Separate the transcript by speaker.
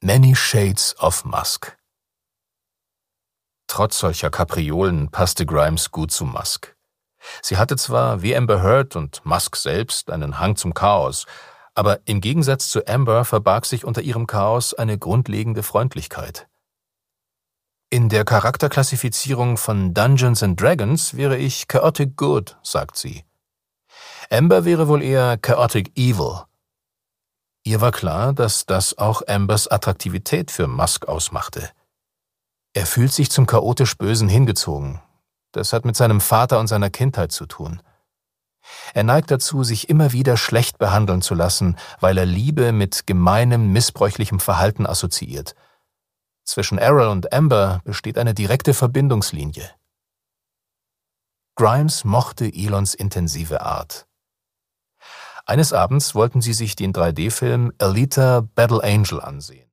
Speaker 1: Many Shades of Musk. Trotz solcher Kapriolen passte Grimes gut zu Musk. Sie hatte zwar, wie Amber Heard und Musk selbst, einen Hang zum Chaos, aber im Gegensatz zu Amber verbarg sich unter ihrem Chaos eine grundlegende Freundlichkeit. In der Charakterklassifizierung von Dungeons & Dragons wäre ich Chaotic Good, sagt sie. Amber wäre wohl eher Chaotic Evil. Ihr war klar, dass das auch Ambers Attraktivität für Musk ausmachte. Er fühlt sich zum chaotisch Bösen hingezogen. Das hat mit seinem Vater und seiner Kindheit zu tun. Er neigt dazu, sich immer wieder schlecht behandeln zu lassen, weil er Liebe mit gemeinem, missbräuchlichem Verhalten assoziiert. Zwischen Errol und Amber besteht eine direkte Verbindungslinie. Grimes mochte Elons intensive Art. Eines Abends wollten sie sich den 3D-Film Alita: Battle Angel ansehen.